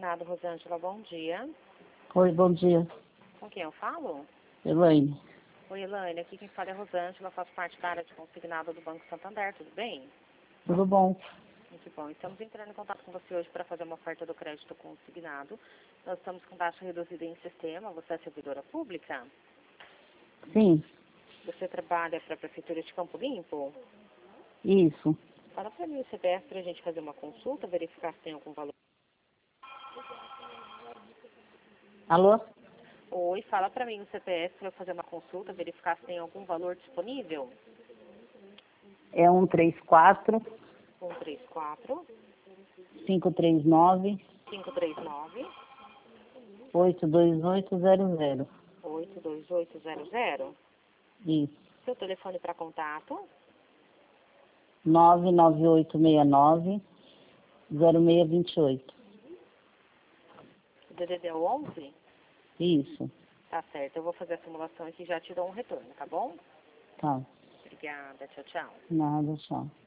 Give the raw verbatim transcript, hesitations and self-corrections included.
Consignado, Rosângela, bom dia. Oi, bom dia. Com quem eu falo? Elaine. Oi, Elaine, aqui quem fala é Rosângela, faço parte da área de consignado do Banco Santander, tudo bem? Tudo bom? Muito bom. Estamos entrando em contato com você hoje para fazer uma oferta do crédito consignado. Nós estamos com taxa reduzida em sistema, você é servidora pública? Sim, Você trabalha para a Prefeitura de Campo Limpo? isso. Fala para mim o C P F para a gente fazer uma consulta, verificar se tem algum valor. Alô? Oi, fala para mim o C P F para eu fazer uma consulta, verificar se tem algum valor disponível. É um três quatro, um três quatro, cinco três nove, cinco três nove, oito dois oito zero zero. oito dois oito zero zero. Isso. Seu telefone para contato? nove nove oito seis nove, zero seis dois oito. O D D D é o onze? Isso. Tá certo, eu vou fazer a simulação aqui e já te dou um retorno, tá bom? Tá. Obrigada, tchau, tchau. Nada, tchau.